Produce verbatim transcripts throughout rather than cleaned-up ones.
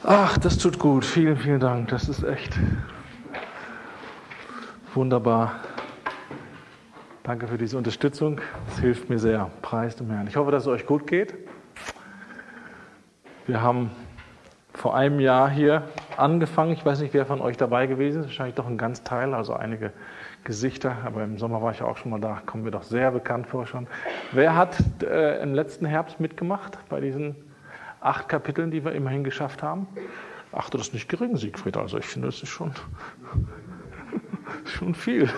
Ach, das tut gut. Vielen, vielen Dank. Das ist echt wunderbar. Danke für diese Unterstützung. Das hilft mir sehr. Preis dem Herrn. Ich hoffe, dass es euch gut geht. Wir haben vor einem Jahr hier angefangen. Ich weiß nicht, wer von euch dabei gewesen ist. Wahrscheinlich doch ein ganz Teil, also einige Gesichter. Aber im Sommer war ich auch schon mal da. Kommen wir doch sehr bekannt vor schon. Wer hat äh, im letzten Herbst mitgemacht bei diesen acht Kapiteln, die wir immerhin geschafft haben? Ach, das ist nicht gering, Siegfried. Also ich finde, das ist schon, schon viel.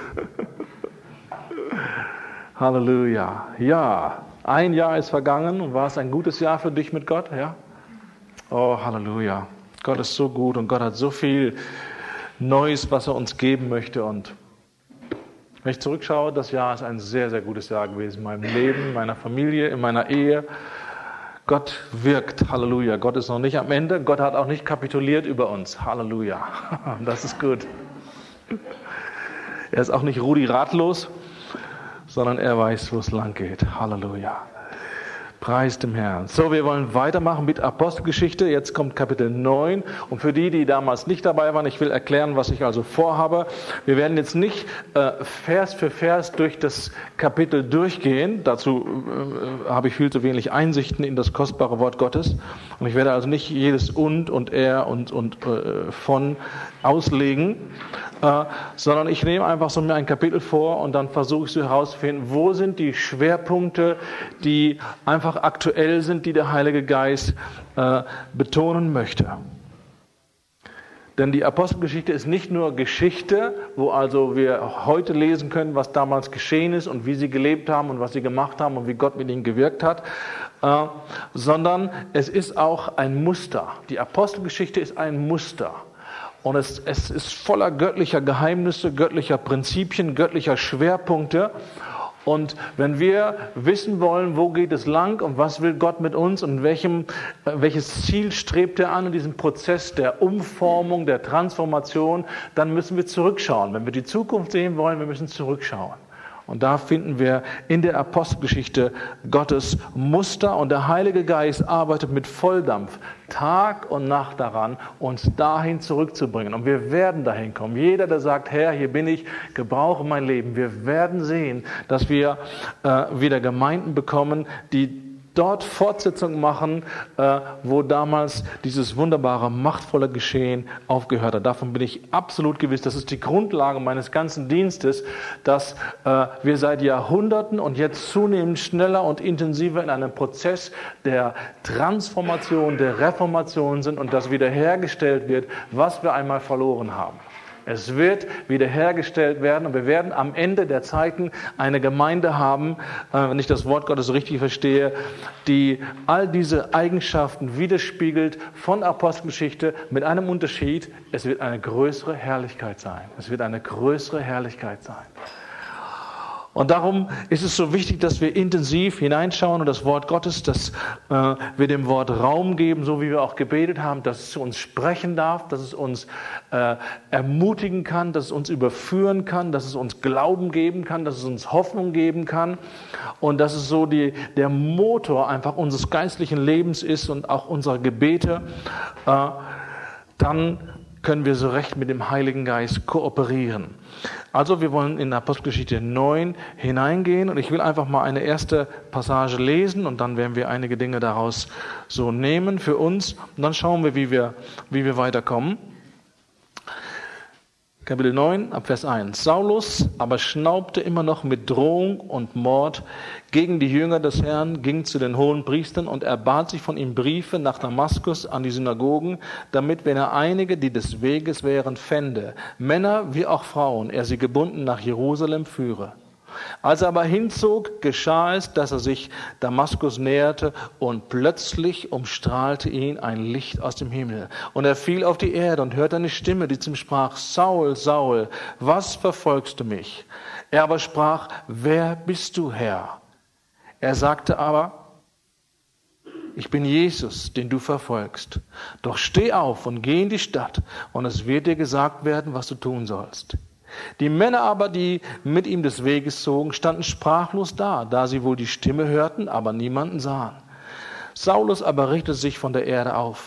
Halleluja. Ja, ein Jahr ist vergangen und war es ein gutes Jahr für dich mit Gott? Ja? Oh, Halleluja. Gott ist so gut und Gott hat so viel Neues, was er uns geben möchte. Und wenn ich zurückschaue, das Jahr ist ein sehr, sehr gutes Jahr gewesen in meinem Leben, in meiner Familie, in meiner Ehe. Gott wirkt, Halleluja. Gott ist noch nicht am Ende. Gott hat auch nicht kapituliert über uns. Halleluja. Das ist gut. Er ist auch nicht Rudi ratlos, sondern er weiß, wo es lang geht. Halleluja. Preis dem Herrn. So, wir wollen weitermachen mit Apostelgeschichte. Jetzt kommt Kapitel neun. Und für die, die damals nicht dabei waren, ich will erklären, was ich also vorhabe. Wir werden jetzt nicht äh, Vers für Vers durch das Kapitel durchgehen. Dazu äh, habe ich viel zu wenig Einsichten in das kostbare Wort Gottes. Und ich werde also nicht jedes und und er und und äh, von auslegen, äh, sondern ich nehme einfach so mir ein Kapitel vor und dann versuche ich so herauszufinden, wo sind die Schwerpunkte, die einfach aktuell sind, die der Heilige Geist äh, betonen möchte. Denn die Apostelgeschichte ist nicht nur Geschichte, wo also wir heute lesen können, was damals geschehen ist und wie sie gelebt haben und was sie gemacht haben und wie Gott mit ihnen gewirkt hat, äh, sondern es ist auch ein Muster. Die Apostelgeschichte ist ein Muster. Und es, es ist voller göttlicher Geheimnisse, göttlicher Prinzipien, göttlicher Schwerpunkte. Und wenn wir wissen wollen, wo geht es lang und was will Gott mit uns und welchem, welches Ziel strebt er an in diesem Prozess der Umformung, der Transformation, dann müssen wir zurückschauen. Wenn wir die Zukunft sehen wollen, wir müssen zurückschauen. Und da finden wir in der Apostelgeschichte Gottes Muster und der Heilige Geist arbeitet mit Volldampf Tag und Nacht daran, uns dahin zurückzubringen. Und wir werden dahin kommen. Jeder, der sagt, Herr, hier bin ich, gebrauche mein Leben. Wir werden sehen, dass wir äh, wieder Gemeinden bekommen, die dort Fortsetzung machen, äh, wo damals dieses wunderbare, machtvolle Geschehen aufgehört hat. Davon bin ich absolut gewiss. Das ist die Grundlage meines ganzen Dienstes, dass äh, wir seit Jahrhunderten und jetzt zunehmend schneller und intensiver in einem Prozess der Transformation, der Reformation sind und dass wiederhergestellt wird, was wir einmal verloren haben. Es wird wiederhergestellt werden und wir werden am Ende der Zeiten eine Gemeinde haben, äh, wenn ich das Wort Gottes richtig verstehe, die all diese Eigenschaften widerspiegelt von Apostelgeschichte mit einem Unterschied. Es wird eine größere Herrlichkeit sein. Es wird eine größere Herrlichkeit sein. Und darum ist es so wichtig, dass wir intensiv hineinschauen und das Wort Gottes, dass äh, wir dem Wort Raum geben, so wie wir auch gebetet haben, dass es zu uns sprechen darf, dass es uns äh, ermutigen kann, dass es uns überführen kann, dass es uns Glauben geben kann, dass es uns Hoffnung geben kann und dass es so die, der Motor einfach unseres geistlichen Lebens ist und auch unserer Gebete. Äh, dann können wir so recht mit dem Heiligen Geist kooperieren. Also wir wollen in Apostelgeschichte neun hineingehen und ich will einfach mal eine erste Passage lesen und dann werden wir einige Dinge daraus so nehmen für uns und dann schauen wir, wie wir, wie wir weiterkommen. Kapitel neun, ab Vers eins. Saulus aber schnaubte immer noch mit Drohung und Mord gegen die Jünger des Herrn, ging zu den hohen Priestern und erbat sich von ihm Briefe nach Damaskus an die Synagogen, damit, wenn er einige, die des Weges wären, fände, Männer wie auch Frauen, er sie gebunden nach Jerusalem führe. Als er aber hinzog, geschah es, dass er sich Damaskus näherte und plötzlich umstrahlte ihn ein Licht aus dem Himmel. Und er fiel auf die Erde und hörte eine Stimme, die zu ihm sprach, Saul, Saul, was verfolgst du mich? Er aber sprach, wer bist du, Herr? Er sagte aber, ich bin Jesus, den du verfolgst. Doch steh auf und geh in die Stadt und es wird dir gesagt werden, was du tun sollst. Die Männer aber, die mit ihm des Weges zogen, standen sprachlos da, da sie wohl die Stimme hörten, aber niemanden sahen. Saulus aber richtete sich von der Erde auf.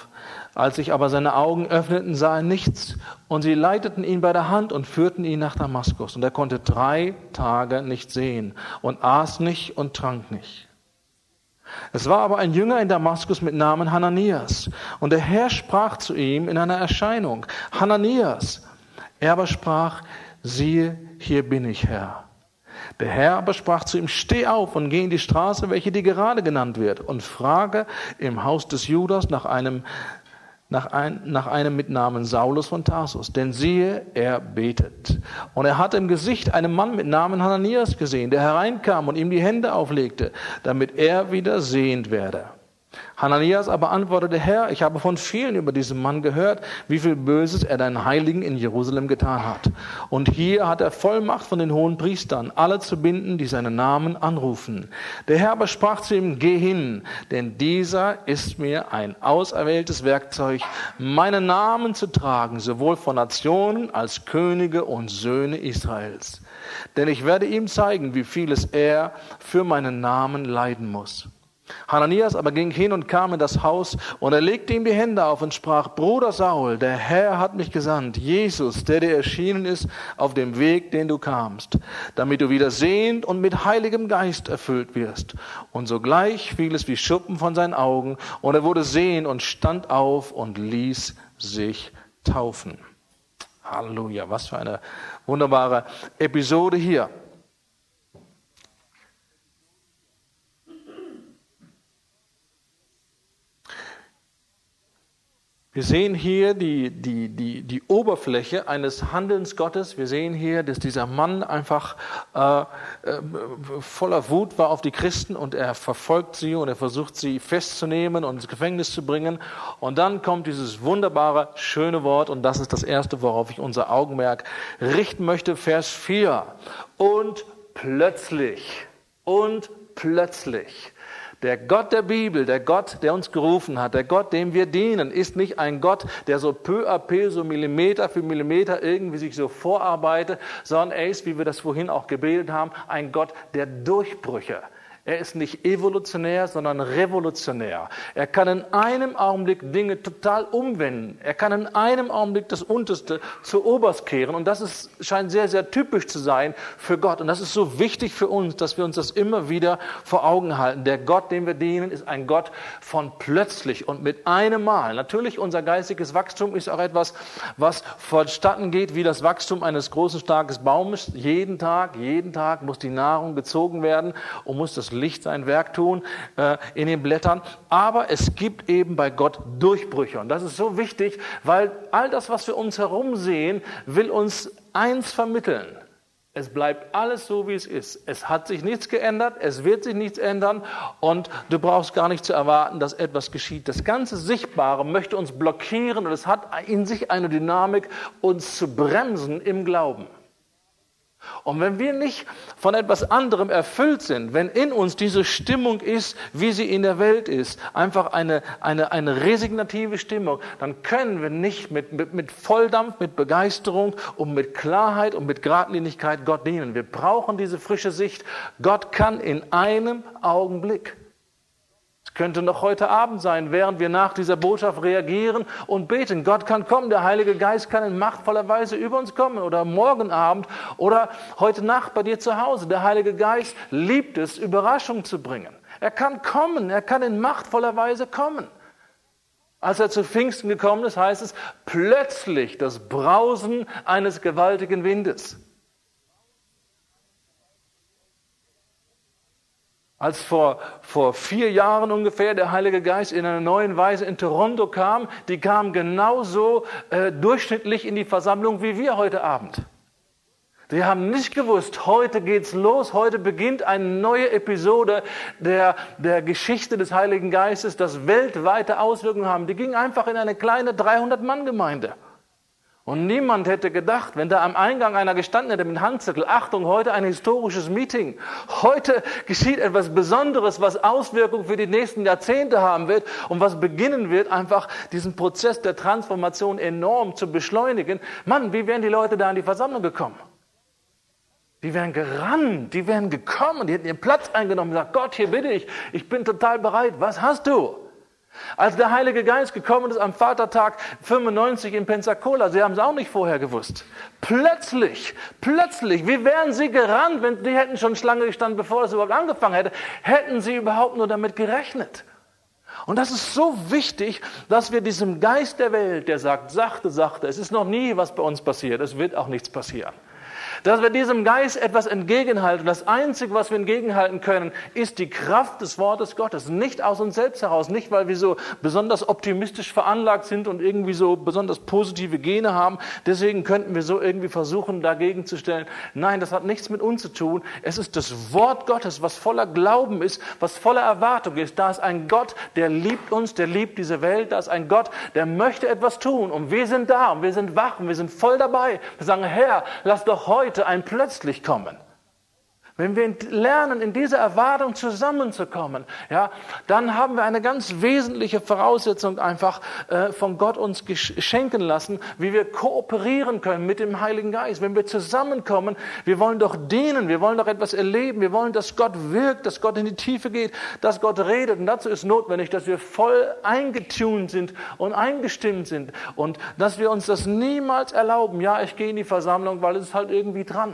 Als sich aber seine Augen öffneten, sah er nichts. Und sie leiteten ihn bei der Hand und führten ihn nach Damaskus. Und er konnte drei Tage nicht sehen und aß nicht und trank nicht. Es war aber ein Jünger in Damaskus mit Namen Hananias. Und der Herr sprach zu ihm in einer Erscheinung: Hananias. Er aber sprach: Siehe, hier bin ich, Herr. Der Herr aber sprach zu ihm: Steh auf und geh in die Straße, welche dir gerade genannt wird, und frage im Haus des Judas nach einem Nach, ein, nach einem mit Namen Saulus von Tarsus. Denn siehe, er betet. Und er hatte im Gesicht einen Mann mit Namen Hananias gesehen, der hereinkam und ihm die Hände auflegte, damit er wieder sehend werde. Hananias aber antwortete: Herr, ich habe von vielen über diesen Mann gehört, wie viel Böses er deinen Heiligen in Jerusalem getan hat. Und hier hat er Vollmacht von den hohen Priestern, alle zu binden, die seinen Namen anrufen. Der Herr aber sprach zu ihm: Geh hin, denn dieser ist mir ein auserwähltes Werkzeug, meinen Namen zu tragen, sowohl von Nationen als Könige und Söhne Israels. Denn ich werde ihm zeigen, wie vieles er für meinen Namen leiden muss. Hananias aber ging hin und kam in das Haus, und er legte ihm die Hände auf und sprach: Bruder Saul, der Herr hat mich gesandt, Jesus, der dir erschienen ist auf dem Weg, den du kamst, damit du wieder sehend und mit Heiligem Geist erfüllt wirst. Und sogleich fiel es wie Schuppen von seinen Augen, und er wurde sehend und stand auf und ließ sich taufen. Halleluja, was für eine wunderbare Episode hier. Wir sehen hier die, die, die, die Oberfläche eines Handelns Gottes. Wir sehen hier, dass dieser Mann einfach äh, äh, voller Wut war auf die Christen, und er verfolgt sie und er versucht sie festzunehmen und ins Gefängnis zu bringen. Und dann kommt dieses wunderbare, schöne Wort, und das ist das erste, worauf ich unser Augenmerk richten möchte. Vers vier. Und plötzlich, und plötzlich. Der Gott der Bibel, der Gott, der uns gerufen hat, der Gott, dem wir dienen, ist nicht ein Gott, der so peu à peu, so Millimeter für Millimeter irgendwie sich so vorarbeitet, sondern er ist, wie wir das vorhin auch gebetet haben, ein Gott der Durchbrüche. Er ist nicht evolutionär, sondern revolutionär. Er kann in einem Augenblick Dinge total umwenden. Er kann in einem Augenblick das Unterste zu Oberst kehren. Und das ist, scheint sehr, sehr typisch zu sein für Gott. Und das ist so wichtig für uns, dass wir uns das immer wieder vor Augen halten. Der Gott, dem wir dienen, ist ein Gott von plötzlich und mit einem Mal. Natürlich, unser geistiges Wachstum ist auch etwas, was vonstatten geht wie das Wachstum eines großen, starken Baumes. Jeden Tag, jeden Tag muss die Nahrung gezogen werden und muss das Licht sein Werk tun äh, in den Blättern. Aber es gibt eben bei Gott Durchbrüche. Und das ist so wichtig, weil all das, was wir uns herum sehen, will uns eins vermitteln. Es bleibt alles so, wie es ist. Es hat sich nichts geändert, es wird sich nichts ändern, und du brauchst gar nicht zu erwarten, dass etwas geschieht. Das ganze Sichtbare möchte uns blockieren, und es hat in sich eine Dynamik, uns zu bremsen im Glauben. Und wenn wir nicht von etwas anderem erfüllt sind, wenn in uns diese Stimmung ist, wie sie in der Welt ist, einfach eine, eine, eine resignative Stimmung, dann können wir nicht mit, mit, mit Volldampf, mit Begeisterung und mit Klarheit und mit Geradlinigkeit Gott dienen. Wir brauchen diese frische Sicht. Gott kann in einem Augenblick. Es könnte noch heute Abend sein, während wir nach dieser Botschaft reagieren und beten. Gott kann kommen, der Heilige Geist kann in machtvoller Weise über uns kommen, oder morgen Abend oder heute Nacht bei dir zu Hause. Der Heilige Geist liebt es, Überraschung zu bringen. Er kann kommen, er kann in machtvoller Weise kommen. Als er zu Pfingsten gekommen ist, heißt es plötzlich das Brausen eines gewaltigen Windes. Als vor, vor vier Jahren ungefähr der Heilige Geist in einer neuen Weise in Toronto kam, die kam genauso äh, durchschnittlich in die Versammlung wie wir heute Abend. Sie haben nicht gewusst, heute geht's los, heute beginnt eine neue Episode der, der Geschichte des Heiligen Geistes, das weltweite Auswirkungen haben. Die ging einfach in eine kleine dreihundert-Mann-Gemeinde. Und niemand hätte gedacht, wenn da am Eingang einer gestanden hätte mit Handzettel: Achtung, heute ein historisches Meeting. Heute geschieht etwas Besonderes, was Auswirkungen für die nächsten Jahrzehnte haben wird und was beginnen wird, einfach diesen Prozess der Transformation enorm zu beschleunigen. Mann, wie wären die Leute da in die Versammlung gekommen? Die wären gerannt, die wären gekommen, die hätten ihren Platz eingenommen und gesagt: Gott, hier bitte ich, ich bin total bereit, was hast du? Als der Heilige Geist gekommen ist am Vatertag fünfundneunzig in Pensacola, sie haben es auch nicht vorher gewusst. Plötzlich, plötzlich, wie wären sie gerannt, wenn die hätten schon Schlange gestanden, bevor es überhaupt angefangen hätte, hätten sie überhaupt nur damit gerechnet. Und das ist so wichtig, dass wir diesem Geist der Welt, der sagt, sachte, sachte, es ist noch nie was bei uns passiert, es wird auch nichts passieren. Dass wir diesem Geist etwas entgegenhalten. Das Einzige, was wir entgegenhalten können, ist die Kraft des Wortes Gottes. Nicht aus uns selbst heraus, nicht weil wir so besonders optimistisch veranlagt sind und irgendwie so besonders positive Gene haben. Deswegen könnten wir so irgendwie versuchen, dagegen zu stellen. Nein, das hat nichts mit uns zu tun. Es ist das Wort Gottes, was voller Glauben ist, was voller Erwartung ist. Da ist ein Gott, der liebt uns, der liebt diese Welt. Da ist ein Gott, der möchte etwas tun. Und wir sind da und wir sind wach und wir sind voll dabei. Wir sagen, Herr, lass doch heute ein plötzlich kommen. Wenn wir lernen, in dieser Erwartung zusammenzukommen, ja, dann haben wir eine ganz wesentliche Voraussetzung einfach äh, von Gott uns schenken lassen, wie wir kooperieren können mit dem Heiligen Geist. Wenn wir zusammenkommen, wir wollen doch dienen, wir wollen doch etwas erleben, wir wollen, dass Gott wirkt, dass Gott in die Tiefe geht, dass Gott redet. Und dazu ist notwendig, dass wir voll eingetunt sind und eingestimmt sind und dass wir uns das niemals erlauben. Ja, ich gehe in die Versammlung, weil es ist halt irgendwie dran.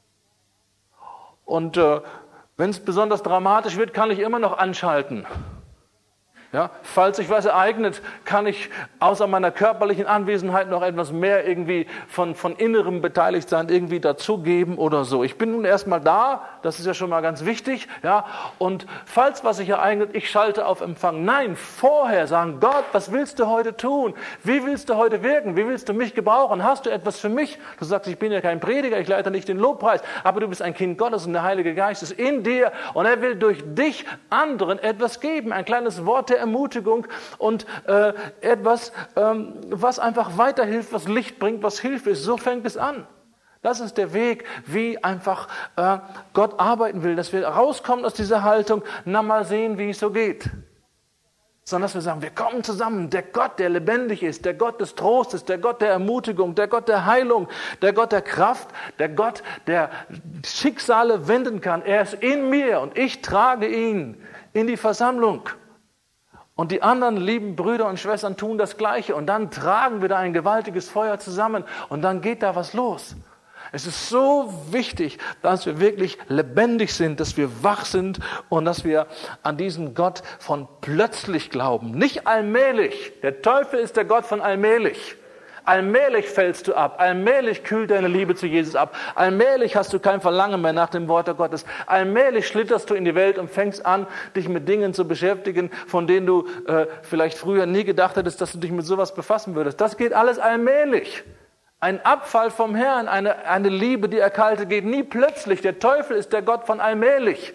Und äh, wenn es besonders dramatisch wird, kann ich immer noch anschalten. Ja, falls sich was ereignet, kann ich außer meiner körperlichen Anwesenheit noch etwas mehr irgendwie von, von innerem beteiligt sein, irgendwie dazugeben oder so. Ich bin nun erstmal da, das ist ja schon mal ganz wichtig. Ja, und falls was sich ereignet, ich schalte auf Empfang. Nein, vorher sagen, Gott, was willst du heute tun? Wie willst du heute wirken? Wie willst du mich gebrauchen? Hast du etwas für mich? Du sagst, ich bin ja kein Prediger, ich leite nicht den Lobpreis, aber du bist ein Kind Gottes und der Heilige Geist ist in dir und er will durch dich anderen etwas geben. Ein kleines Wort der Ermutigung und äh, etwas, ähm, was einfach weiterhilft, was Licht bringt, was Hilfe ist. So fängt es an. Das ist der Weg, wie einfach äh, Gott arbeiten will, dass wir rauskommen aus dieser Haltung, na mal sehen, wie es so geht. Sondern dass wir sagen, wir kommen zusammen, der Gott, der lebendig ist, der Gott des Trostes, der Gott der Ermutigung, der Gott der Heilung, der Gott der Kraft, der Gott, der Schicksale wenden kann. Er ist in mir und ich trage ihn in die Versammlung. Und die anderen lieben Brüder und Schwestern tun das Gleiche. Und dann tragen wir da ein gewaltiges Feuer zusammen. Und dann geht da was los. Es ist so wichtig, dass wir wirklich lebendig sind, dass wir wach sind und dass wir an diesen Gott von plötzlich glauben. Nicht allmählich. Der Teufel ist der Gott von allmählich. Allmählich fällst du ab, allmählich kühlt deine Liebe zu Jesus ab, allmählich hast du kein Verlangen mehr nach dem Wort Gottes, allmählich schlitterst du in die Welt und fängst an, dich mit Dingen zu beschäftigen, von denen du äh, vielleicht früher nie gedacht hättest, dass du dich mit sowas befassen würdest. Das geht alles allmählich. Ein Abfall vom Herrn, eine, eine Liebe, die erkaltet, geht nie plötzlich. Der Teufel ist der Gott von allmählich.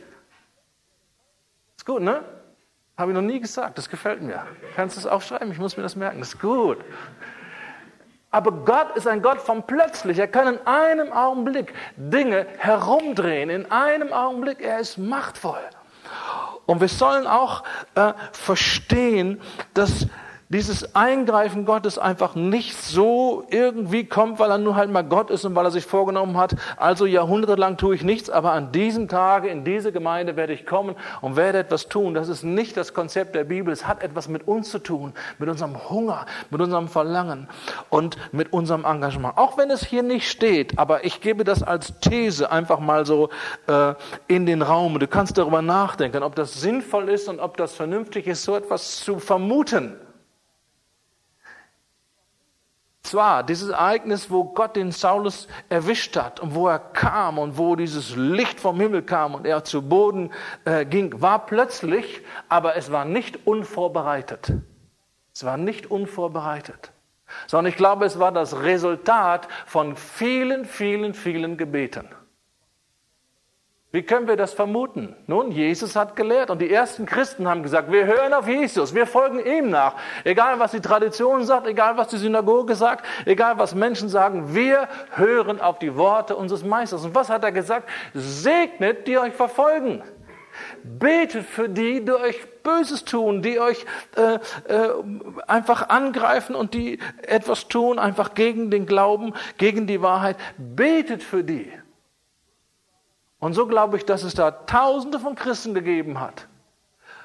Ist gut, ne? Habe ich noch nie gesagt, das gefällt mir. Kannst du es aufschreiben? Ich muss mir das merken, das ist gut. Aber Gott ist ein Gott von plötzlich. Er kann in einem Augenblick Dinge herumdrehen. In einem Augenblick. Er ist machtvoll. Und wir sollen auch äh, verstehen, dass dieses Eingreifen Gottes einfach nicht so irgendwie kommt, weil er nur halt mal Gott ist und weil er sich vorgenommen hat, also jahrhundertelang tue ich nichts, aber an diesem Tage in diese Gemeinde werde ich kommen und werde etwas tun. Das ist nicht das Konzept der Bibel. Es hat etwas mit uns zu tun, mit unserem Hunger, mit unserem Verlangen und mit unserem Engagement. Auch wenn es hier nicht steht, aber ich gebe das als These einfach mal so äh, in den Raum. Du kannst darüber nachdenken, ob das sinnvoll ist und ob das vernünftig ist, so etwas zu vermuten. Zwar dieses Ereignis, wo Gott den Saulus erwischt hat und wo er kam und wo dieses Licht vom Himmel kam und er zu Boden äh, ging, war plötzlich, aber es war nicht unvorbereitet. Es war nicht unvorbereitet, sondern ich glaube, es war das Resultat von vielen, vielen, vielen Gebeten. Wie können wir das vermuten? Nun, Jesus hat gelehrt und die ersten Christen haben gesagt, wir hören auf Jesus, wir folgen ihm nach. Egal, was die Tradition sagt, egal, was die Synagoge sagt, egal, was Menschen sagen, wir hören auf die Worte unseres Meisters. Und was hat er gesagt? Segnet, die euch verfolgen. Betet für die, die euch Böses tun, die euch äh, äh, einfach angreifen und die etwas tun, einfach gegen den Glauben, gegen die Wahrheit. Betet für die. Und so glaube ich, dass es da Tausende von Christen gegeben hat,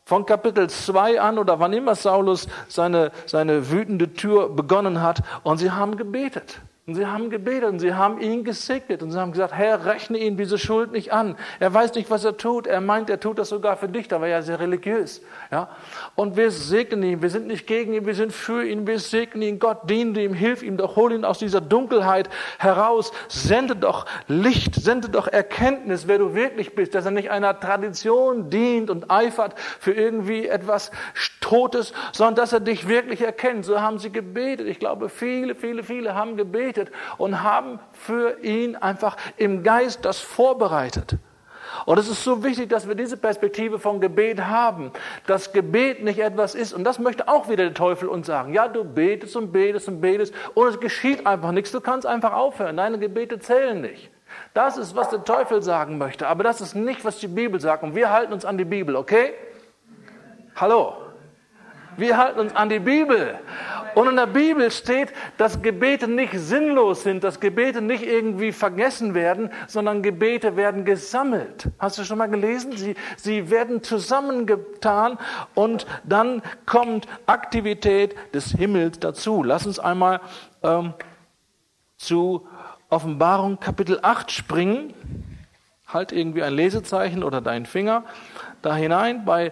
von Kapitel zwei an oder wann immer Saulus seine, seine wütende Tür begonnen hat. Und sie haben gebetet. Und sie haben gebetet und sie haben ihn gesegnet und sie haben gesagt, Herr, rechne ihm diese Schuld nicht an. Er weiß nicht, was er tut. Er meint, er tut das sogar für dich. Da war er ja sehr religiös. Ja? Und wir segnen ihn. Wir sind nicht gegen ihn, wir sind für ihn. Wir segnen ihn. Gott diene ihm, hilf ihm doch, hol ihn aus dieser Dunkelheit heraus. Sende doch Licht, sende doch Erkenntnis, wer du wirklich bist. Dass er nicht einer Tradition dient und eifert für irgendwie etwas Totes, sondern dass er dich wirklich erkennt. So haben sie gebetet. Ich glaube, viele, viele, viele haben gebetet und haben für ihn einfach im Geist das vorbereitet. Und es ist so wichtig, dass wir diese Perspektive von Gebet haben, dass Gebet nicht etwas ist, und das möchte auch wieder der Teufel uns sagen, ja, du betest und betest und betest und es geschieht einfach nichts, du kannst einfach aufhören, deine Gebete zählen nicht. Das ist, was der Teufel sagen möchte, aber das ist nicht, was die Bibel sagt, und wir halten uns an die Bibel, okay? Hallo? Wir halten uns an die Bibel. Und in der Bibel steht, dass Gebete nicht sinnlos sind, dass Gebete nicht irgendwie vergessen werden, sondern Gebete werden gesammelt. Hast du schon mal gelesen? Sie, sie werden zusammengetan und dann kommt Aktivität des Himmels dazu. Lass uns einmal ähm, zu Offenbarung Kapitel acht springen. Halt irgendwie ein Lesezeichen oder deinen Finger da hinein bei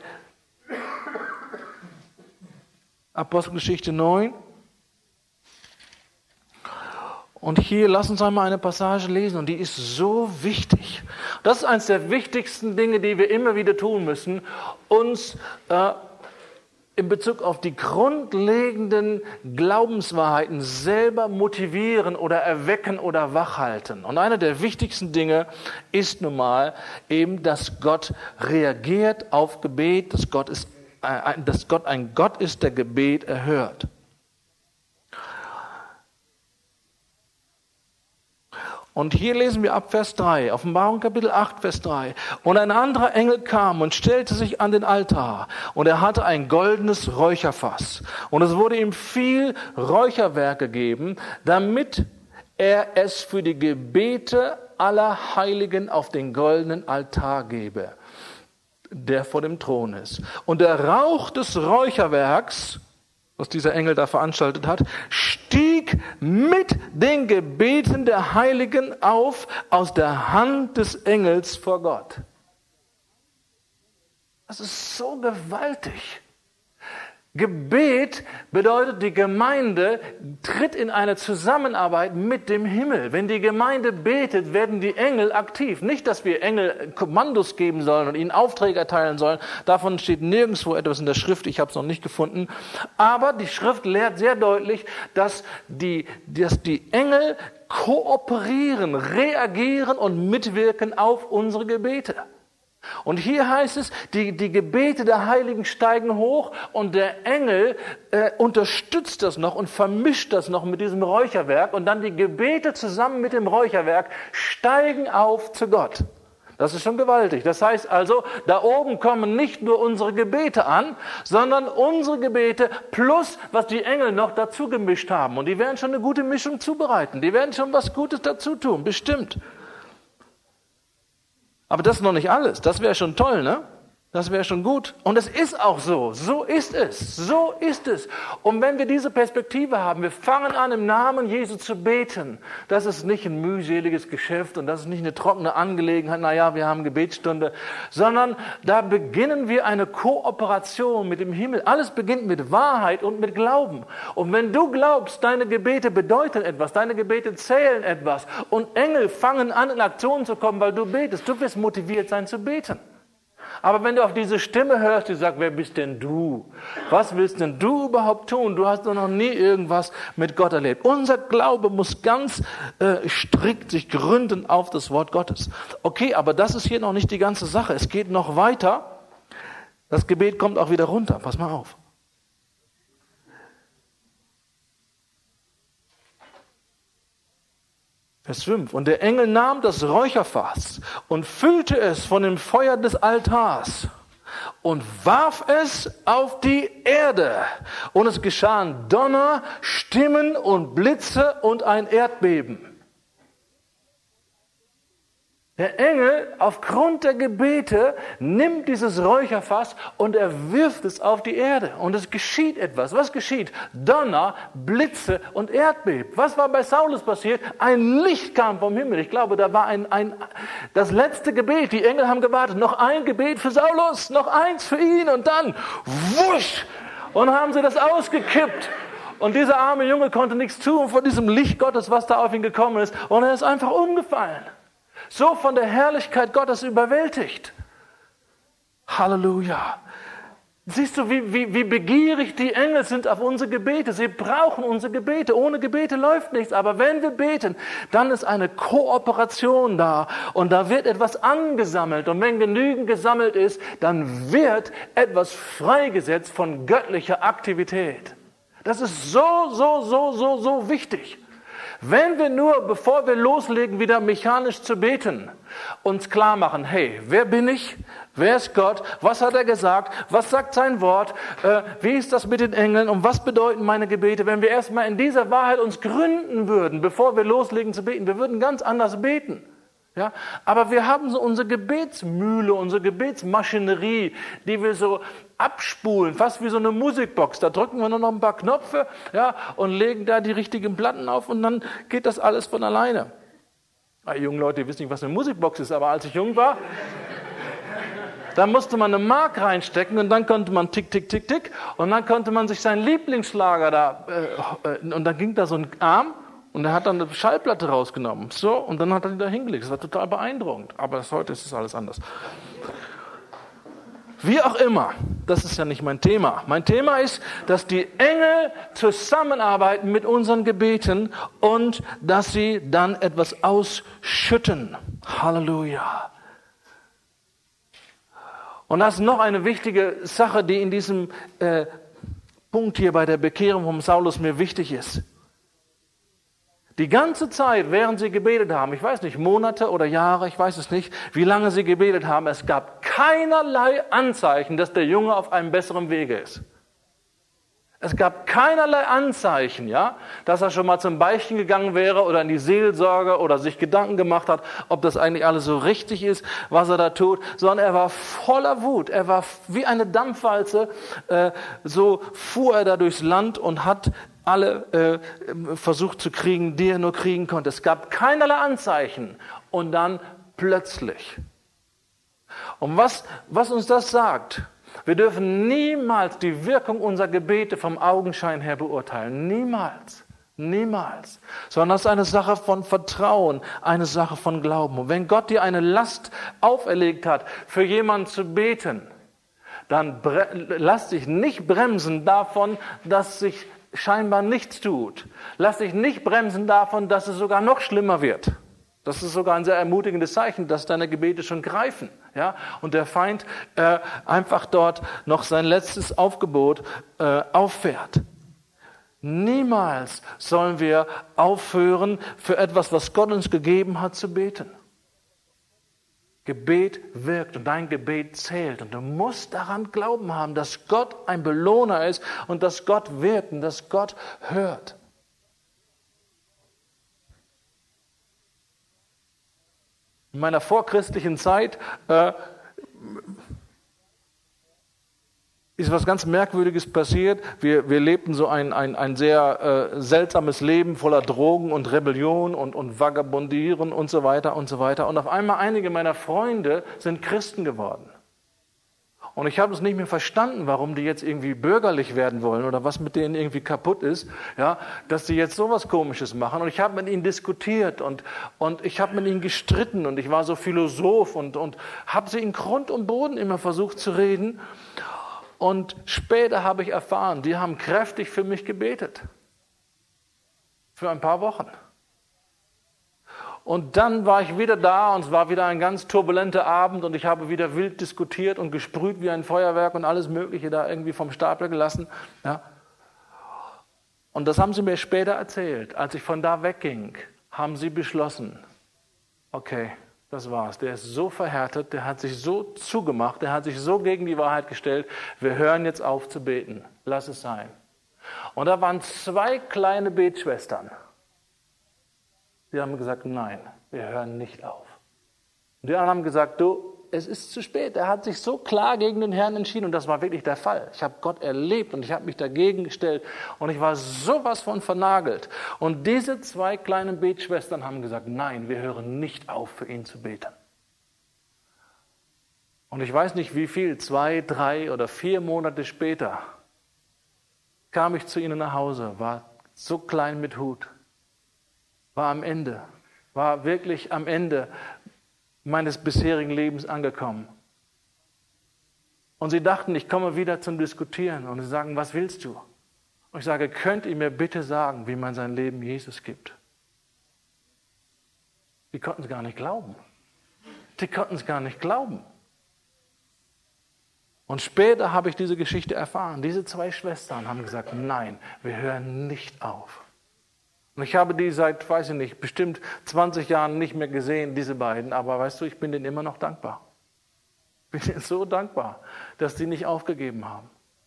Apostelgeschichte neun. Und hier, lass uns einmal eine Passage lesen, und die ist so wichtig. Das ist eines der wichtigsten Dinge, die wir immer wieder tun müssen, uns äh, in Bezug auf die grundlegenden Glaubenswahrheiten selber motivieren oder erwecken oder wachhalten. Und eine der wichtigsten Dinge ist nun mal eben, dass Gott reagiert auf Gebet, dass Gott ist dass Gott ein Gott ist, der Gebet erhört. Und hier lesen wir ab Vers drei, Offenbarung Kapitel acht, Vers drei. Und ein anderer Engel kam und stellte sich an den Altar, und er hatte ein goldenes Räucherfass. Und es wurde ihm viel Räucherwerk gegeben, damit er es für die Gebete aller Heiligen auf den goldenen Altar gebe, der vor dem Thron ist. Und der Rauch des Räucherwerks, was dieser Engel da veranstaltet hat, stieg mit den Gebeten der Heiligen auf aus der Hand des Engels vor Gott. Das ist so gewaltig. Gebet bedeutet, die Gemeinde tritt in eine Zusammenarbeit mit dem Himmel. Wenn die Gemeinde betet, werden die Engel aktiv. Nicht, dass wir Engel Kommandos geben sollen und ihnen Aufträge erteilen sollen. Davon steht nirgendwo etwas in der Schrift. Ich habe es noch nicht gefunden. Aber die Schrift lehrt sehr deutlich, dass die, dass die Engel kooperieren, reagieren und mitwirken auf unsere Gebete. Und hier heißt es, die, die Gebete der Heiligen steigen hoch, und der Engel äh, unterstützt das noch und vermischt das noch mit diesem Räucherwerk, und dann die Gebete zusammen mit dem Räucherwerk steigen auf zu Gott. Das ist schon gewaltig. Das heißt also, da oben kommen nicht nur unsere Gebete an, sondern unsere Gebete plus, was die Engel noch dazu gemischt haben. Und die werden schon eine gute Mischung zubereiten. Die werden schon was Gutes dazu tun, bestimmt. Aber das ist noch nicht alles. Das wäre schon toll, ne? Das wäre schon gut. Und es ist auch so. So ist es. So ist es. Und wenn wir diese Perspektive haben, wir fangen an, im Namen Jesu zu beten. Das ist nicht ein mühseliges Geschäft und das ist nicht eine trockene Angelegenheit. Naja, wir haben Gebetsstunde. Sondern da beginnen wir eine Kooperation mit dem Himmel. Alles beginnt mit Wahrheit und mit Glauben. Und wenn du glaubst, deine Gebete bedeuten etwas, deine Gebete zählen etwas, und Engel fangen an, in Aktion zu kommen, weil du betest, du wirst motiviert sein zu beten. Aber wenn du auf diese Stimme hörst, die sagt, wer bist denn du? Was willst denn du überhaupt tun? Du hast doch noch nie irgendwas mit Gott erlebt. Unser Glaube muss ganz äh, strikt sich gründen auf das Wort Gottes. Okay, aber das ist hier noch nicht die ganze Sache. Es geht noch weiter. Das Gebet kommt auch wieder runter. Pass mal auf. Vers fünf. Und der Engel nahm das Räucherfass und füllte es von dem Feuer des Altars und warf es auf die Erde. Und es geschahen Donner, Stimmen und Blitze und ein Erdbeben. Der Engel, aufgrund der Gebete, nimmt dieses Räucherfass und er wirft es auf die Erde. Und es geschieht etwas. Was geschieht? Donner, Blitze und Erdbeben. Was war bei Saulus passiert? Ein Licht kam vom Himmel. Ich glaube, da war ein, ein, das letzte Gebet. Die Engel haben gewartet. Noch ein Gebet für Saulus, noch eins für ihn. Und dann, wusch, und haben sie das ausgekippt. Und dieser arme Junge konnte nichts tun vor diesem Licht Gottes, was da auf ihn gekommen ist. Und er ist einfach umgefallen. So von der Herrlichkeit Gottes überwältigt. Halleluja. Siehst du, wie, wie, wie begierig die Engel sind auf unsere Gebete. Sie brauchen unsere Gebete. Ohne Gebete läuft nichts. Aber wenn wir beten, dann ist eine Kooperation da. Und da wird etwas angesammelt. Und wenn genügend gesammelt ist, dann wird etwas freigesetzt von göttlicher Aktivität. Das ist so, so, so, so, so wichtig. Wenn wir nur, bevor wir loslegen, wieder mechanisch zu beten, uns klar machen, hey, wer bin ich? Wer ist Gott? Was hat er gesagt? Was sagt sein Wort? Äh, wie ist das mit den Engeln? Und was bedeuten meine Gebete? Wenn wir erstmal in dieser Wahrheit uns gründen würden, bevor wir loslegen zu beten, wir würden ganz anders beten. Ja, aber wir haben so unsere Gebetsmühle, unsere Gebetsmaschinerie, die wir so abspulen, fast wie so eine Musikbox. Da drücken wir nur noch ein paar Knöpfe, ja, und legen da die richtigen Platten auf und dann geht das alles von alleine. Die jungen Leute wissen nicht, was eine Musikbox ist, aber als ich jung war, da musste man eine Mark reinstecken und dann konnte man tick, tick, tick, tick und dann konnte man sich seinen Lieblingsschlager da, äh, und dann ging da so ein Arm. Und er hat dann eine Schallplatte rausgenommen. So, und dann hat er die da hingelegt. Das war total beeindruckend. Aber das, heute ist es alles anders. Wie auch immer, das ist ja nicht mein Thema. Mein Thema ist, dass die Engel zusammenarbeiten mit unseren Gebeten und dass sie dann etwas ausschütten. Halleluja. Und das ist noch eine wichtige Sache, die in diesem äh, Punkt hier bei der Bekehrung von Saulus mir wichtig ist. Die ganze Zeit, während sie gebetet haben, ich weiß nicht, Monate oder Jahre, ich weiß es nicht, wie lange sie gebetet haben, es gab keinerlei Anzeichen, dass der Junge auf einem besseren Wege ist. Es gab keinerlei Anzeichen, ja, dass er schon mal zum Beichten gegangen wäre oder in die Seelsorge oder sich Gedanken gemacht hat, ob das eigentlich alles so richtig ist, was er da tut, sondern er war voller Wut. Er war wie eine Dampfwalze, äh, so fuhr er da durchs Land und hat alle äh, versucht zu kriegen, die er nur kriegen konnte. Es gab keinerlei Anzeichen. Und dann plötzlich. Und was, was uns das sagt, wir dürfen niemals die Wirkung unserer Gebete vom Augenschein her beurteilen. Niemals. Niemals. Sondern das ist eine Sache von Vertrauen, eine Sache von Glauben. Und wenn Gott dir eine Last auferlegt hat, für jemanden zu beten, dann bre- lass dich nicht bremsen davon, dass sich scheinbar nichts tut. Lass dich nicht bremsen davon, dass es sogar noch schlimmer wird. Das ist sogar ein sehr ermutigendes Zeichen, dass deine Gebete schon greifen. Ja? Und der Feind äh, einfach dort noch sein letztes Aufgebot äh, auffährt. Niemals sollen wir aufhören, für etwas, was Gott uns gegeben hat, zu beten. Gebet wirkt und dein Gebet zählt. Und du musst daran Glauben haben, dass Gott ein Belohner ist und dass Gott wirkt und dass Gott hört. In meiner vorchristlichen Zeit äh, ist was ganz Merkwürdiges passiert. Wir, wir lebten so ein, ein, ein sehr äh, seltsames Leben voller Drogen und Rebellion und, und Vagabundieren und so weiter und so weiter. Und auf einmal einige meiner Freunde sind Christen geworden. Und ich habe es nicht mehr verstanden, warum die jetzt irgendwie bürgerlich werden wollen oder was mit denen irgendwie kaputt ist, ja, dass die jetzt sowas Komisches machen. Und ich habe mit ihnen diskutiert und, und ich habe mit ihnen gestritten und ich war so Philosoph und, und habe sie in Grund und Boden immer versucht zu reden. Und später habe ich erfahren, die haben kräftig für mich gebetet. Für ein paar Wochen. Und dann war ich wieder da und es war wieder ein ganz turbulenter Abend und ich habe wieder wild diskutiert und gesprüht wie ein Feuerwerk und alles Mögliche da irgendwie vom Stapel gelassen. Ja. Und das haben sie mir später erzählt. Als ich von da wegging, haben sie beschlossen, okay, das war's. Der ist so verhärtet, der hat sich so zugemacht, der hat sich so gegen die Wahrheit gestellt, wir hören jetzt auf zu beten. Lass es sein. Und da waren zwei kleine Betschwestern. Die haben gesagt, nein, wir hören nicht auf. Und die anderen haben gesagt, du, es ist zu spät. Er hat sich so klar gegen den Herrn entschieden und das war wirklich der Fall. Ich habe Gott erlebt und ich habe mich dagegen gestellt und ich war sowas von vernagelt. Und diese zwei kleinen Betschwestern haben gesagt, nein, wir hören nicht auf, für ihn zu beten. Und ich weiß nicht wie viel, zwei, drei oder vier Monate später kam ich zu ihnen nach Hause, war so klein mit Hut, war am Ende, war wirklich am Ende meines bisherigen Lebens angekommen. Und sie dachten, ich komme wieder zum Diskutieren. Und sie sagen, was willst du? Und ich sage, könnt ihr mir bitte sagen, wie man sein Leben Jesus gibt? Die konnten es gar nicht glauben. Die konnten es gar nicht glauben. Und später habe ich diese Geschichte erfahren. Diese zwei Schwestern haben gesagt, nein, wir hören nicht auf. Und ich habe die seit, weiß ich nicht, bestimmt zwanzig Jahren nicht mehr gesehen, diese beiden. Aber weißt du, ich bin denen immer noch dankbar. Ich bin denen so dankbar, dass die nicht aufgegeben haben.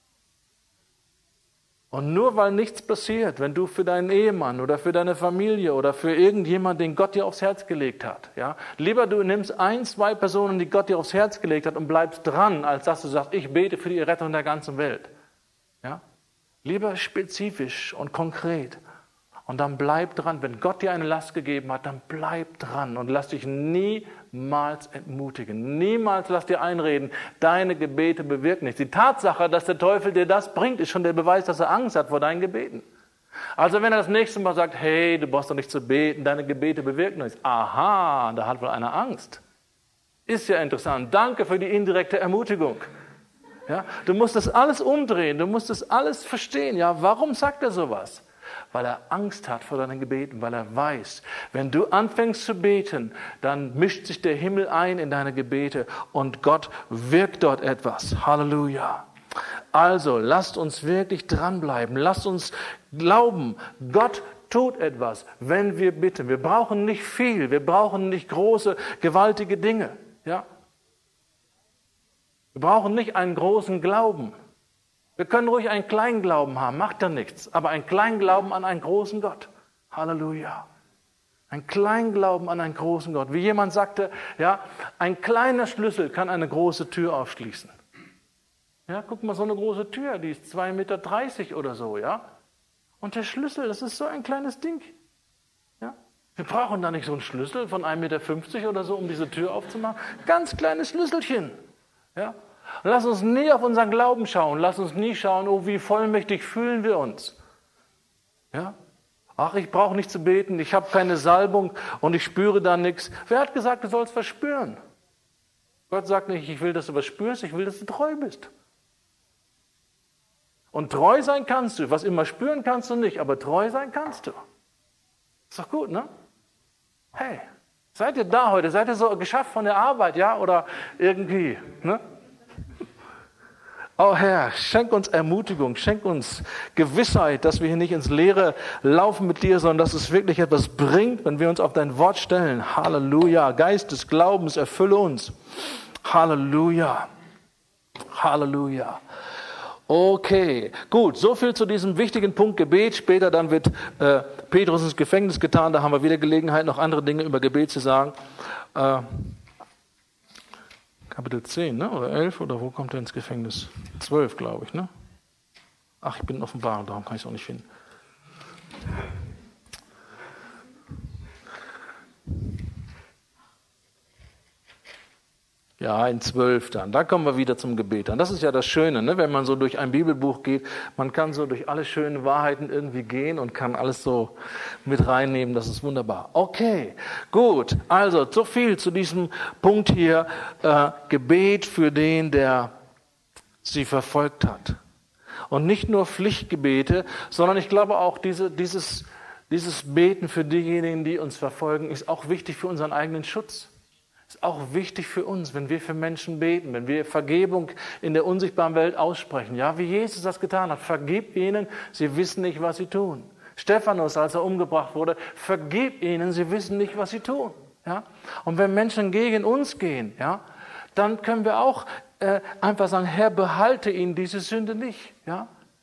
Und nur weil nichts passiert, wenn du für deinen Ehemann oder für deine Familie oder für irgendjemanden, den Gott dir aufs Herz gelegt hat, ja, lieber du nimmst ein, zwei Personen, die Gott dir aufs Herz gelegt hat und bleibst dran, als dass du sagst, ich bete für die Rettung der ganzen Welt. Ja? Lieber spezifisch und konkret. Und dann bleib dran. Wenn Gott dir eine Last gegeben hat, dann bleib dran und lass dich niemals entmutigen. Niemals lass dir einreden, deine Gebete bewirken nichts. Die Tatsache, dass der Teufel dir das bringt, ist schon der Beweis, dass er Angst hat vor deinen Gebeten. Also wenn er das nächste Mal sagt, hey, du brauchst doch nicht zu beten, deine Gebete bewirken nichts. Aha, da hat wohl einer Angst. Ist ja interessant. Danke für die indirekte Ermutigung. Ja, du musst das alles umdrehen, du musst das alles verstehen. Ja, warum sagt er sowas? Weil er Angst hat vor deinen Gebeten, weil er weiß, wenn du anfängst zu beten, dann mischt sich der Himmel ein in deine Gebete und Gott wirkt dort etwas. Halleluja. Also, lasst uns wirklich dranbleiben. Lasst uns glauben, Gott tut etwas, wenn wir bitten. Wir brauchen nicht viel, wir brauchen nicht große, gewaltige Dinge. Ja? Wir brauchen nicht einen großen Glauben. Wir können ruhig einen kleinen Glauben haben, macht ja nichts, aber einen kleinen Glauben an einen großen Gott. Halleluja. Ein kleinen Glauben an einen großen Gott. Wie jemand sagte, ja, ein kleiner Schlüssel kann eine große Tür aufschließen. Ja, guck mal, so eine große Tür, die ist zwei Meter dreißig oder so, ja. Und der Schlüssel, das ist so ein kleines Ding. Ja. Wir brauchen da nicht so einen Schlüssel von ein Meter fünfzig oder so, um diese Tür aufzumachen. Ganz kleines Schlüsselchen. Ja. Und lass uns nie auf unseren Glauben schauen. Lass uns nie schauen, oh, wie vollmächtig fühlen wir uns. Ja? Ach, ich brauche nicht zu beten, ich habe keine Salbung und ich spüre da nichts. Wer hat gesagt, du sollst was spüren? Gott sagt nicht, ich will, dass du was spürst, ich will, dass du treu bist. Und treu sein kannst du. Was immer spüren kannst du nicht, aber treu sein kannst du. Ist doch gut, ne? Hey, seid ihr da heute? Seid ihr so geschafft von der Arbeit, ja? Oder irgendwie, ne? Oh Herr, schenk uns Ermutigung, schenk uns Gewissheit, dass wir hier nicht ins Leere laufen mit dir, sondern dass es wirklich etwas bringt, wenn wir uns auf dein Wort stellen. Halleluja. Geist des Glaubens, erfülle uns. Halleluja. Halleluja. Okay, gut, so viel zu diesem wichtigen Punkt Gebet. Später dann wird äh, Petrus ins Gefängnis getan, da haben wir wieder Gelegenheit, noch andere Dinge über Gebet zu sagen. Äh, Kapitel zehn, ne? Oder elf, oder wo kommt er ins Gefängnis? zwölf, glaube ich, ne? Ach, ich bin in Offenbarung, darum kann ich es auch nicht finden. Ja, in zwölf dann. Da kommen wir wieder zum Gebet an. Das ist ja das Schöne, ne? Wenn man so durch ein Bibelbuch geht. Man kann so durch alle schönen Wahrheiten irgendwie gehen und kann alles so mit reinnehmen. Das ist wunderbar. Okay, gut. Also, so viel zu diesem Punkt hier. Äh, Gebet für den, der sie verfolgt hat. Und nicht nur Pflichtgebete, sondern ich glaube auch, diese, dieses, dieses Beten für diejenigen, die uns verfolgen, ist auch wichtig für unseren eigenen Schutz. Ist auch wichtig für uns, wenn wir für Menschen beten, wenn wir Vergebung in der unsichtbaren Welt aussprechen. Ja, wie Jesus das getan hat. Vergib ihnen, sie wissen nicht, was sie tun. Stephanus, als er umgebracht wurde, vergib ihnen, sie wissen nicht, was sie tun. Ja? Und wenn Menschen gegen uns gehen, ja, dann können wir auch äh, einfach sagen, Herr, behalte ihnen diese Sünde nicht. Ja?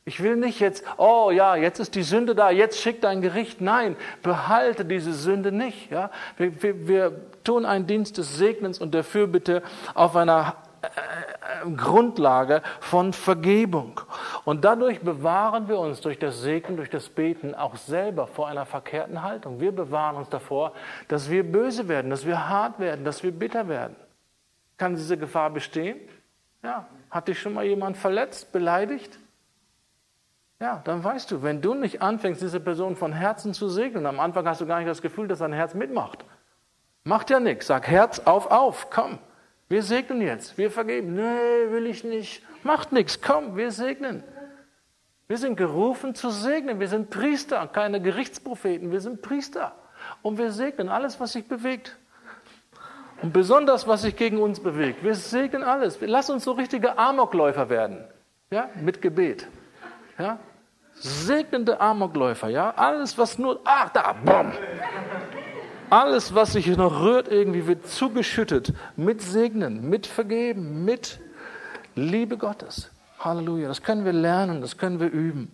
Ich will nicht jetzt, oh ja, jetzt ist die Sünde da, jetzt schickt dein Gericht. Nein, behalte diese Sünde nicht. Ja? Wir, wir, wir tun einen Dienst des Segnens und der Fürbitte auf einer äh, Grundlage von Vergebung. Und dadurch bewahren wir uns durch das Segnen, durch das Beten auch selber vor einer verkehrten Haltung. Wir bewahren uns davor, dass wir böse werden, dass wir hart werden, dass wir bitter werden. Kann diese Gefahr bestehen? Ja. Hat dich schon mal jemand verletzt, beleidigt? Ja, dann weißt du, wenn du nicht anfängst, diese Person von Herzen zu segnen, am Anfang hast du gar nicht das Gefühl, dass dein Herz mitmacht. Macht ja nichts. Sag Herz auf, auf, komm. Wir segnen jetzt, wir vergeben. Nee, will ich nicht. Macht nichts, komm, wir segnen. Wir sind gerufen zu segnen. Wir sind Priester, keine Gerichtspropheten. Wir sind Priester. Und wir segnen alles, was sich bewegt. Und besonders, was sich gegen uns bewegt. Wir segnen alles. Lass uns so richtige Amokläufer werden. Ja, mit Gebet. Ja, segnende Amokläufer, ja, alles was nur, ach da, bumm, alles was sich noch rührt irgendwie wird zugeschüttet mit Segnen, mit Vergeben, mit Liebe Gottes. Halleluja, das können wir lernen, das können wir üben.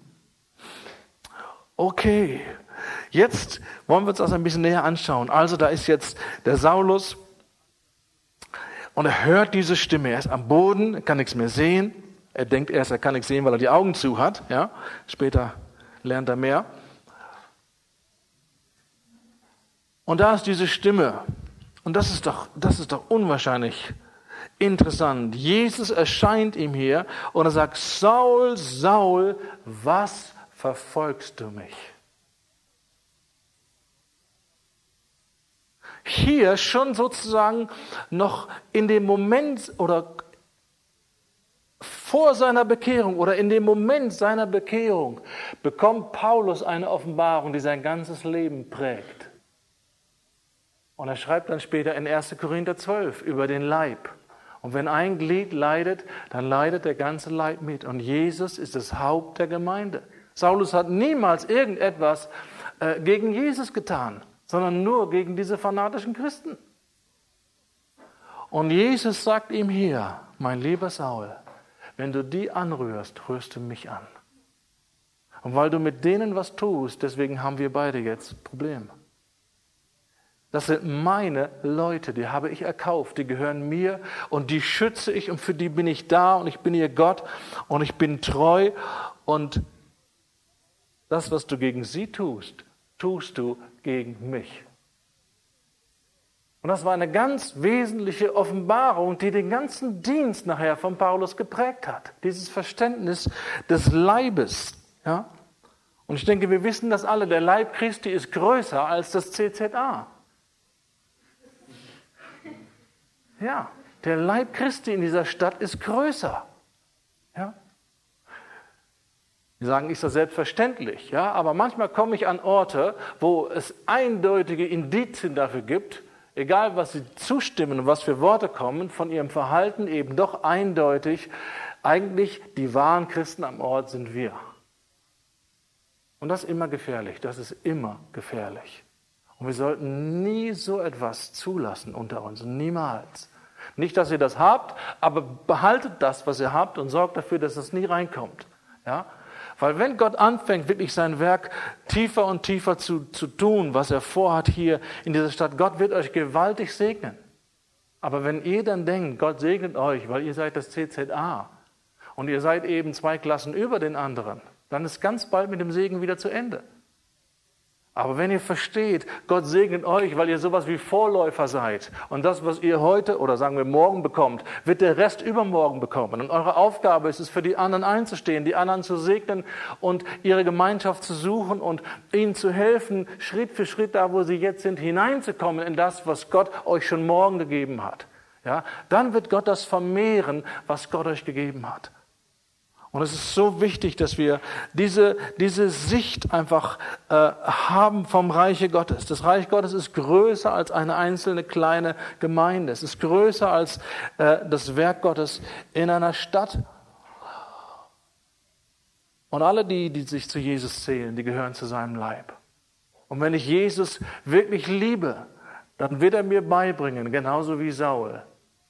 Okay, jetzt wollen wir uns das ein bisschen näher anschauen. Also da ist jetzt der Saulus und er hört diese Stimme, er ist am Boden, kann nichts mehr sehen. Er denkt erst, er kann nichts sehen, weil er die Augen zu hat. Ja? Später lernt er mehr. Und da ist diese Stimme. Und das ist doch, das ist doch unwahrscheinlich interessant. Jesus erscheint ihm hier und er sagt, Saul, Saul, was verfolgst du mich? Hier schon sozusagen noch in dem Moment oder vor seiner Bekehrung oder in dem Moment seiner Bekehrung bekommt Paulus eine Offenbarung, die sein ganzes Leben prägt. Und er schreibt dann später in erster Korinther zwölf über den Leib. Und wenn ein Glied leidet, dann leidet der ganze Leib mit. Und Jesus ist das Haupt der Gemeinde. Saulus hat niemals irgendetwas äh, gegen Jesus getan, sondern nur gegen diese fanatischen Christen. Und Jesus sagt ihm hier, mein lieber Saul, wenn du die anrührst, rührst du mich an. Und weil du mit denen was tust, deswegen haben wir beide jetzt Probleme. Das sind meine Leute, die habe ich erkauft, die gehören mir und die schütze ich und für die bin ich da und ich bin ihr Gott und ich bin treu und das, was du gegen sie tust, tust du gegen mich. Und das war eine ganz wesentliche Offenbarung, die den ganzen Dienst nachher von Paulus geprägt hat. Dieses Verständnis des Leibes. Ja? Und ich denke, wir wissen das alle, der Leib Christi ist größer als das C Z A. Ja, der Leib Christi in dieser Stadt ist größer. Ja? Wir sagen, ist das selbstverständlich. Ja? Aber manchmal komme ich an Orte, wo es eindeutige Indizien dafür gibt, egal was sie zustimmen und was für Worte kommen, von ihrem Verhalten eben doch eindeutig, eigentlich die wahren Christen am Ort sind wir. Und das ist immer gefährlich, das ist immer gefährlich. Und wir sollten nie so etwas zulassen unter uns, niemals. Nicht, dass ihr das habt, aber behaltet das, was ihr habt und sorgt dafür, dass es nie reinkommt. Ja? Weil wenn Gott anfängt, wirklich sein Werk tiefer und tiefer zu, zu tun, was er vorhat hier in dieser Stadt, Gott wird euch gewaltig segnen. Aber wenn ihr dann denkt, Gott segnet euch, weil ihr seid das C Z A und ihr seid eben zwei Klassen über den anderen, dann ist ganz bald mit dem Segen wieder zu Ende. Aber wenn ihr versteht, Gott segnet euch, weil ihr sowas wie Vorläufer seid und das, was ihr heute oder sagen wir morgen bekommt, wird der Rest übermorgen bekommen. Und eure Aufgabe ist es, für die anderen einzustehen, die anderen zu segnen und ihre Gemeinschaft zu suchen und ihnen zu helfen, Schritt für Schritt da, wo sie jetzt sind, hineinzukommen in das, was Gott euch schon morgen gegeben hat. Ja, dann wird Gott das vermehren, was Gott euch gegeben hat. Und es ist so wichtig, dass wir diese, diese Sicht einfach äh, haben vom Reiche Gottes. Das Reich Gottes ist größer als eine einzelne kleine Gemeinde. Es ist größer als äh, das Werk Gottes in einer Stadt. Und alle die, die sich zu Jesus zählen, die gehören zu seinem Leib. Und wenn ich Jesus wirklich liebe, dann wird er mir beibringen, genauso wie Saul,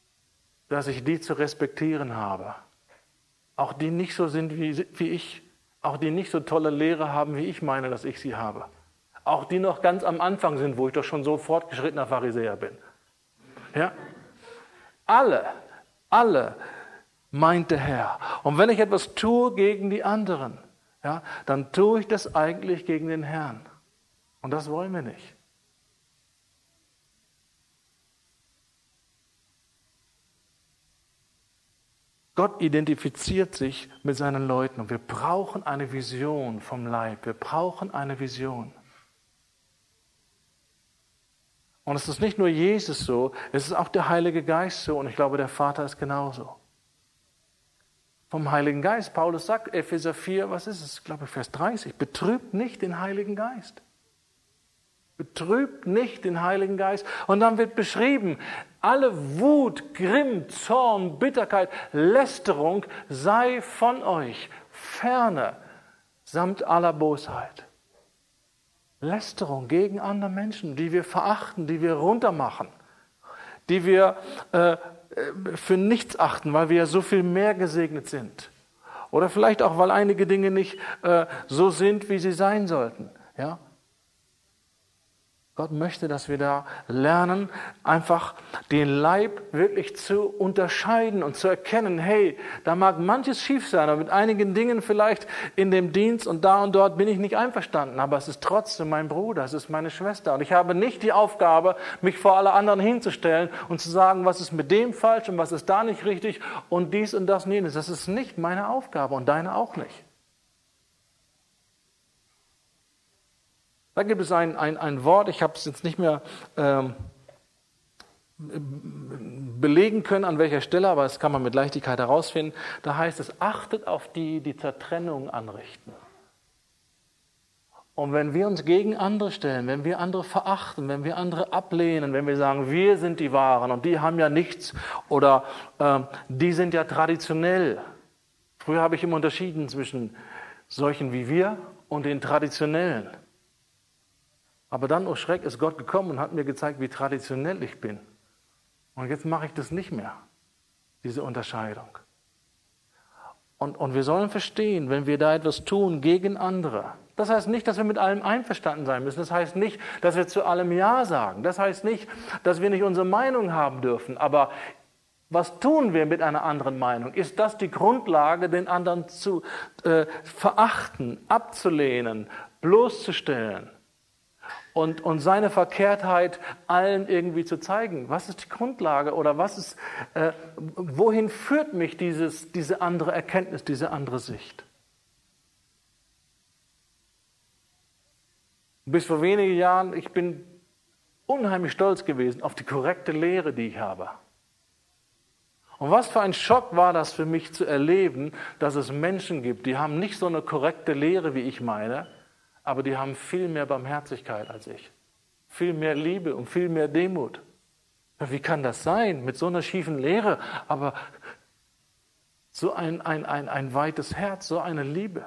dass ich die zu respektieren habe. Auch die nicht so sind wie, wie ich. Auch die nicht so tolle Lehre haben, wie ich meine, dass ich sie habe. Auch die noch ganz am Anfang sind, wo ich doch schon so fortgeschrittener Pharisäer bin. Ja? Alle, alle meint der Herr. Und wenn ich etwas tue gegen die anderen, ja, dann tue ich das eigentlich gegen den Herrn. Und das wollen wir nicht. Gott identifiziert sich mit seinen Leuten und wir brauchen eine Vision vom Leib. Wir brauchen eine Vision. Und es ist nicht nur Jesus so, es ist auch der Heilige Geist so und ich glaube, der Vater ist genauso. Vom Heiligen Geist, Paulus sagt, Epheser vier, was ist es? Ich glaube, Vers dreißig, betrübt nicht den Heiligen Geist. Betrübt nicht den Heiligen Geist. Und dann wird beschrieben, alle Wut, Grimm, Zorn, Bitterkeit, Lästerung sei von euch ferne, samt aller Bosheit. Lästerung gegen andere Menschen, die wir verachten, die wir runtermachen, die wir äh, für nichts achten, weil wir ja so viel mehr gesegnet sind. Oder vielleicht auch, weil einige Dinge nicht äh, so sind, wie sie sein sollten. Ja? Gott möchte, dass wir da lernen, einfach den Leib wirklich zu unterscheiden und zu erkennen, hey, da mag manches schief sein, aber mit einigen Dingen vielleicht in dem Dienst und da und dort bin ich nicht einverstanden, aber es ist trotzdem mein Bruder, es ist meine Schwester und ich habe nicht die Aufgabe, mich vor alle anderen hinzustellen und zu sagen, was ist mit dem falsch und was ist da nicht richtig und dies und das und jenes. Das ist nicht meine Aufgabe und deine auch nicht. Da gibt es ein, ein, ein Wort, ich habe es jetzt nicht mehr ähm, belegen können, an welcher Stelle, aber das kann man mit Leichtigkeit herausfinden. Da heißt es, achtet auf die, die Zertrennung anrichten. Und wenn wir uns gegen andere stellen, wenn wir andere verachten, wenn wir andere ablehnen, wenn wir sagen, wir sind die Wahren und die haben ja nichts oder äh, die sind ja traditionell. Früher habe ich immer unterschieden zwischen solchen wie wir und den Traditionellen. Aber dann, oh Schreck, ist Gott gekommen und hat mir gezeigt, wie traditionell ich bin. Und jetzt mache ich das nicht mehr, diese Unterscheidung. Und, und wir sollen verstehen, wenn wir da etwas tun gegen andere, das heißt nicht, dass wir mit allem einverstanden sein müssen. Das heißt nicht, dass wir zu allem Ja sagen. Das heißt nicht, dass wir nicht unsere Meinung haben dürfen. Aber was tun wir mit einer anderen Meinung? Ist das die Grundlage, den anderen zu äh, verachten, abzulehnen, bloßzustellen? Und, und seine Verkehrtheit allen irgendwie zu zeigen. Was ist die Grundlage oder was ist, äh, wohin führt mich dieses, diese andere Erkenntnis, diese andere Sicht? Bis vor wenigen Jahren, ich bin unheimlich stolz gewesen auf die korrekte Lehre, die ich habe. Und was für ein Schock war das für mich zu erleben, dass es Menschen gibt, die haben nicht so eine korrekte Lehre, wie ich meine, aber die haben viel mehr Barmherzigkeit als ich. Viel mehr Liebe und viel mehr Demut. Wie kann das sein mit so einer schiefen Lehre? Aber so ein, ein, ein, ein weites Herz, so eine Liebe.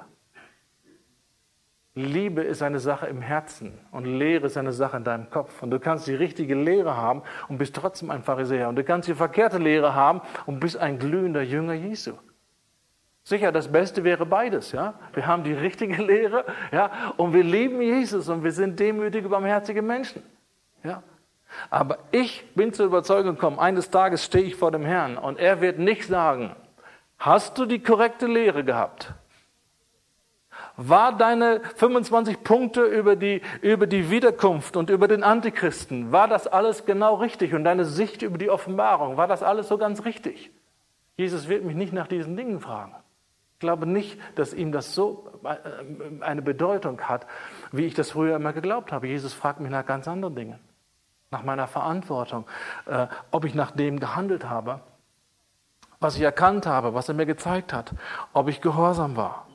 Liebe ist eine Sache im Herzen und Lehre ist eine Sache in deinem Kopf. Und du kannst die richtige Lehre haben und bist trotzdem ein Pharisäer. Und du kannst die verkehrte Lehre haben und bist ein glühender Jünger Jesu. Sicher, das Beste wäre beides, ja. Wir haben die richtige Lehre, ja, und wir lieben Jesus und wir sind demütige, barmherzige Menschen, ja. Aber ich bin zur Überzeugung gekommen, eines Tages stehe ich vor dem Herrn und er wird nicht sagen, hast du die korrekte Lehre gehabt? War deine fünfundzwanzig Punkte über die, über die Wiederkunft und über den Antichristen, war das alles genau richtig? Und deine Sicht über die Offenbarung, war das alles so ganz richtig? Jesus wird mich nicht nach diesen Dingen fragen. Ich glaube nicht, dass ihm das so eine Bedeutung hat, wie ich das früher immer geglaubt habe. Jesus fragt mich nach ganz anderen Dingen. Nach meiner Verantwortung, äh, ob ich nach dem gehandelt habe, was ich erkannt habe, was er mir gezeigt hat, ob ich gehorsam war.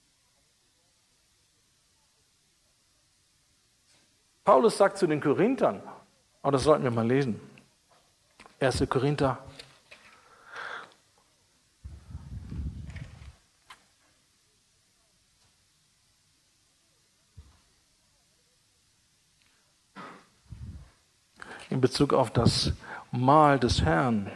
Paulus sagt zu den Korinthern, oh, das sollten wir mal lesen, erster Korinther, in Bezug auf das Mahl des Herrn.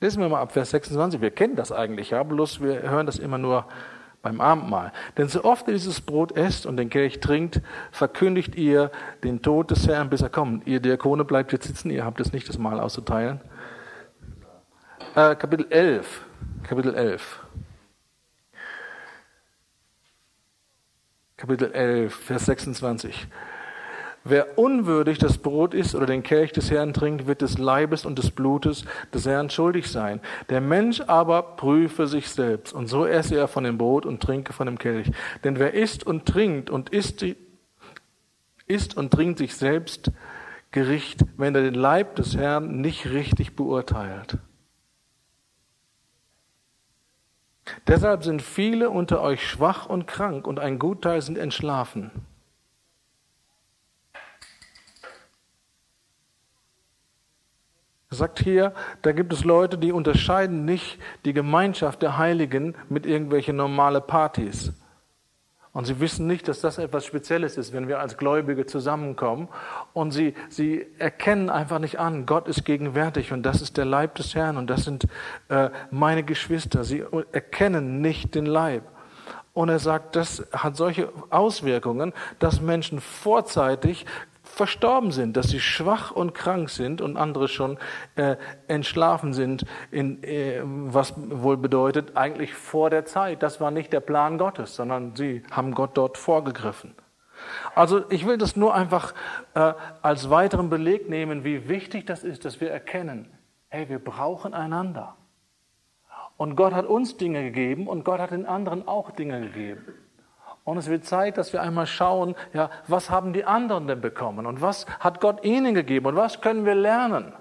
Lesen wir mal ab Vers sechsundzwanzig. Wir kennen das eigentlich, ja, bloß wir hören das immer nur beim Abendmahl. Denn so oft ihr dieses Brot esst und den Kelch trinkt, verkündigt ihr den Tod des Herrn, bis er kommt. Ihr Diakone bleibt jetzt sitzen, ihr habt es nicht, das Mahl auszuteilen. Äh, Kapitel elf. Kapitel elf. Kapitel elf, Vers sechsundzwanzig. Wer unwürdig das Brot isst oder den Kelch des Herrn trinkt, wird des Leibes und des Blutes des Herrn schuldig sein. Der Mensch aber prüfe sich selbst, und so esse er von dem Brot und trinke von dem Kelch. Denn wer isst und trinkt und isst, isst und trinkt sich selbst Gericht, wenn er den Leib des Herrn nicht richtig beurteilt. Deshalb sind viele unter euch schwach und krank, und ein Gutteil sind entschlafen. Er sagt hier, da gibt es Leute, die unterscheiden nicht die Gemeinschaft der Heiligen mit irgendwelchen normalen Partys. Und sie wissen nicht, dass das etwas Spezielles ist, wenn wir als Gläubige zusammenkommen. Und sie, sie erkennen einfach nicht an, Gott ist gegenwärtig und das ist der Leib des Herrn und das sind äh, meine Geschwister. Sie erkennen nicht den Leib. Und er sagt, das hat solche Auswirkungen, dass Menschen vorzeitig verstorben sind, dass sie schwach und krank sind und andere schon äh, entschlafen sind, in, äh, was wohl bedeutet, eigentlich vor der Zeit. Das war nicht der Plan Gottes, sondern sie haben Gott dort vorgegriffen. Also ich will das nur einfach äh, als weiteren Beleg nehmen, wie wichtig das ist, dass wir erkennen, hey, wir brauchen einander. Und Gott hat uns Dinge gegeben und Gott hat den anderen auch Dinge gegeben. Und es wird Zeit, dass wir einmal schauen, ja, was haben die anderen denn bekommen und was hat Gott ihnen gegeben und was können wir lernen?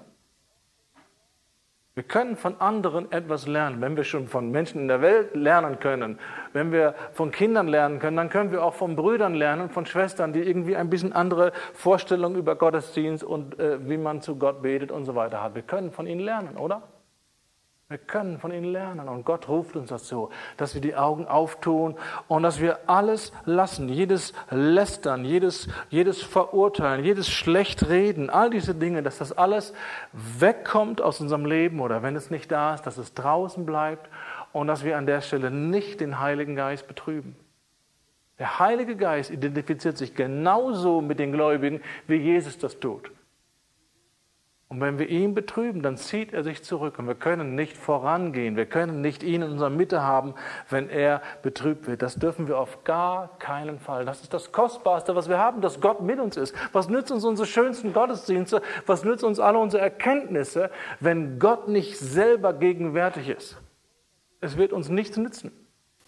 Wir können von anderen etwas lernen. Wenn wir schon von Menschen in der Welt lernen können, wenn wir von Kindern lernen können, dann können wir auch von Brüdern lernen, von Schwestern, die irgendwie ein bisschen andere Vorstellungen über Gottesdienst und äh, wie man zu Gott betet und so weiter hat. Wir können von ihnen lernen, oder? Wir können von ihnen lernen und Gott ruft uns dazu, dass wir die Augen auftun und dass wir alles lassen, jedes Lästern, jedes, jedes Verurteilen, jedes Schlechtreden, all diese Dinge, dass das alles wegkommt aus unserem Leben oder wenn es nicht da ist, dass es draußen bleibt und dass wir an der Stelle nicht den Heiligen Geist betrüben. Der Heilige Geist identifiziert sich genauso mit den Gläubigen, wie Jesus das tut. Und wenn wir ihn betrüben, dann zieht er sich zurück und wir können nicht vorangehen. Wir können nicht ihn in unserer Mitte haben, wenn er betrübt wird. Das dürfen wir auf gar keinen Fall. Das ist das Kostbarste, was wir haben, dass Gott mit uns ist. Was nützt uns unsere schönsten Gottesdienste? Was nützt uns alle unsere Erkenntnisse, wenn Gott nicht selber gegenwärtig ist? Es wird uns nichts nützen.